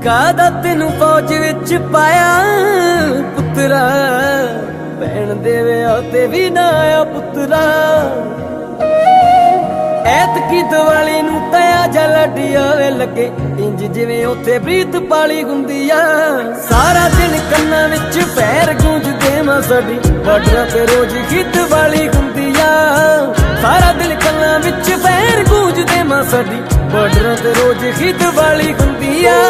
ਕਾਹਦਾ ਤੈਨੂੰ ਫੌਜ ਵਿੱਚ ਪਾਇਆ ਪੁੱਤਰਾ, ਭੈਣ ਦੇ ਵਿਆਹ ਤੇ ਵੀ ਨਾ ਆਇਆ ਪੁੱਤਰਾ। ਐਤਕੀ ਦੀਵਾਲੀ ਨੂੰ ਤਇਆ ਜਲੜੀ ਆਵੇ ਲੱਗੇ, ਇੰਜ ਜਿਵੇਂ ਉੱਥੇ ਪ੍ਰੀਤ ਪਾਲੀ ਹੁੰਦੀ ਆ। ਸਾਰਾ ਦਿਨ ਕੰਨਾਂ ਵਿੱਚ ਪੈਰ ਗੂੰਜਦੇ ਮਾਂ ਸਾਡੀ, ਬਾਰਡਰਾਂ ਤੇ ਰੋਜ਼ ਗੀਤ ਵਾਲੀ ਹੁੰਦੀ ਆ। ਸਾਰਾ ਦਿਨ ਕੰਨਾਂ ਵਿੱਚ ਪੈਰ ਗੂੰਜਦੇ ਮਾਂ ਸਾਡੀ, ਬਾਰਡਰਾਂ ਤੇ ਰੋਜ਼ ਗੀਤ ਵਾਲੀ ਹੁੰਦੀ ਆ।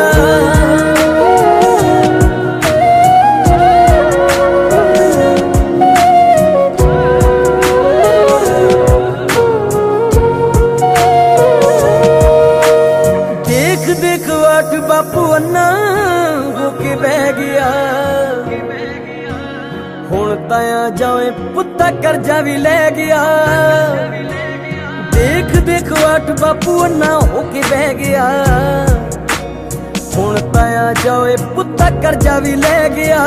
ਦੇਖ ਵਾਟ ਬਾਪੂ ਅੰਨਾ ਹੋ ਕੇ ਬਹਿ ਗਿਆ, ਹੁਣ ਤਾਇਆ ਜਾਵੇ ਪੁੱਤਾ ਕਰਜ਼ਾ ਵੀ ਲੈ ਗਿਆ। ਦੇਖ ਵਾਟ ਬਾਪੂ ਅੰਨਾ ਹੋ ਕੇ ਬਹਿ ਗਿਆ, ਹੁਣ ਤਾਇਆ ਜਾਵੇ ਪੁੱਤਾ ਕਰਜ਼ਾ ਵੀ ਲੈ ਗਿਆ।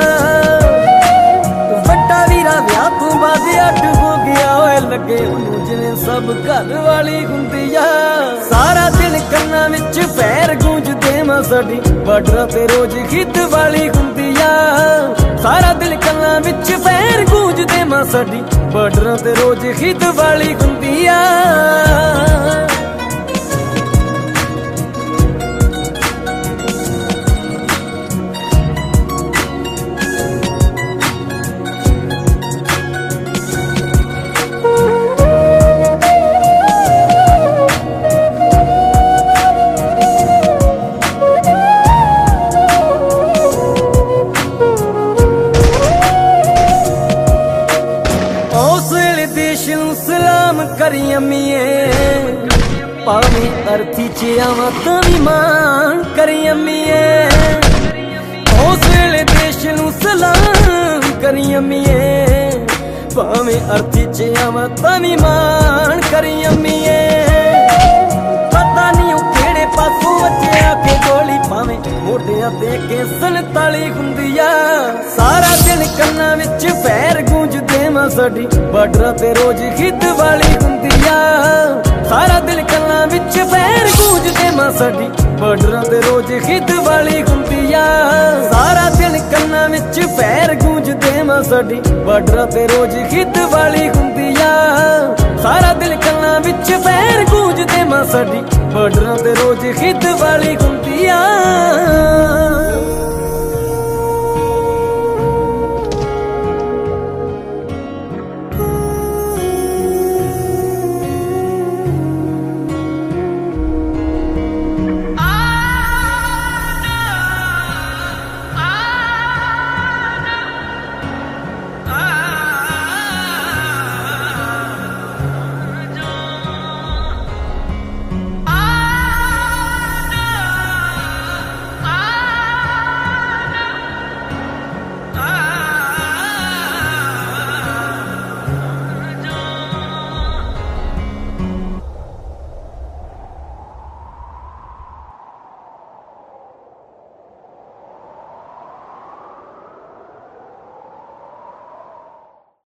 ਵੱਡਾ ਵੀਰਾ ਵਿਆਹ ਤੋਂ ਬਾਅਦ ਅੱਡ ਹੋ ਗਿਆ, ਓਏ ਲੱਗੇ ਉਹਨੂੰ ਜਿਵੇਂ ਸਭ ਘਰ ਵਾਲੀ ਹੁੰਦੀ ਆ। ਸਾਰਾ ਦਿਨ ਕੰਨਾਂ ਵਿੱਚ ਪੈਰ ਗੂੰਜਦੇ ਮਾਂ ਸਾਡੀ, ਬਾਰਡਰਾਂ ਤੇ ਰੋਜ਼ ਗੀਤ ਵਾਲੀ ਹੁੰਦੀ ਆ। ਸਾਰਾ ਦਿਨ ਕੰਨਾਂ ਵਿੱਚ ਪੈਰ ਗੂੰਜਦੇ ਮਾਂ ਸਾਡੀ, ਬਾਰਡਰਾਂ ਤੇ ਰੋਜ਼ ਗੀਤ ਵਾਲੀ ਹੁੰਦੀ ਆ। ਸਲਾਮ ਕਰੀ ਅੰਮੀਏ, ਭਾਵੇਂ ਅਰਥੀ ਚ ਆਵਾਂ ਤਾਂ ਵੀ ਮਾਣ ਕਰੀ ਅੰਮੀਏ। ਉਸ ਵੇਲੇ ਦੇਸ਼ ਨੂੰ ਸਲਾਮ ਕਰੀ ਅੰਮੀਏ, ਭਾਵੇਂ ਅਰਥੀ ਚ ਆਵਾਂ ਤਾਂ ਵੀ ਮਾਣ ਕਰੀ ਅੰਮੀਏ। ਪਤਾ ਨਹੀਂ ਉਹ ਕਿਹੜੇ ਪਾਸੋਂ ਵੱਜਿਆ ਕੇ ਗੋਲੀ, ਭਾਵੇਂ ਮੋਢਿਆਂ ਤੇ ਕੇ 47 ਹੁੰਦੀ ਆ। ਸਾਰਾ ਦਿਨ ਕੰਨਾਂ ਵਿੱਚ ਪੈਰ ਗੂੰਜਦੇ ਮਾਂ ਸਾਡੀ, ਬਾਰਡਰਾਂ ਤੇ ਰੋਜ਼ ਗੀਤ ਵਾਲੀ ਹੁੰਦੀ ਆ। ਸਾਰਾ ਦਿਨ ਕੰਨਾਂ ਵਿੱਚ ਪੈਰ ਗੂੰਜਦੇ ਮਾਂ ਸਾਡੀ, ਬਾਰਡਰਾਂ ਤੇ ਰੋਜ਼ ਗੀਤ ਵਾਲੀ ਹੁੰਦੀ ਆ। ਸਾਰਾ ਦਿਨ ਕੰਨਾਂ ਵਿੱਚ ਪੈਰ ਗੂੰਜਦੇ ਮਾਂ ਸਾਡੀ, ਬਾਰਡਰਾਂ ਤੇ ਰੋਜ਼ ਗੀਤ ਵਾਲੀ ਹੁੰਦੀ ਆ। ਸਾਰਾ ਦਿਨ ਕੰਨਾਂ ਵਿੱਚ ਪੈਰ ਗੂੰਜਦੇ ਮਾਂ ਸਾਡੀ, ਬਾਰਡਰਾਂ ਤੇ ਰੋਜ਼ ਗੀਤ ਵਾਲੀ ਹੁੰਦੀ ਆ।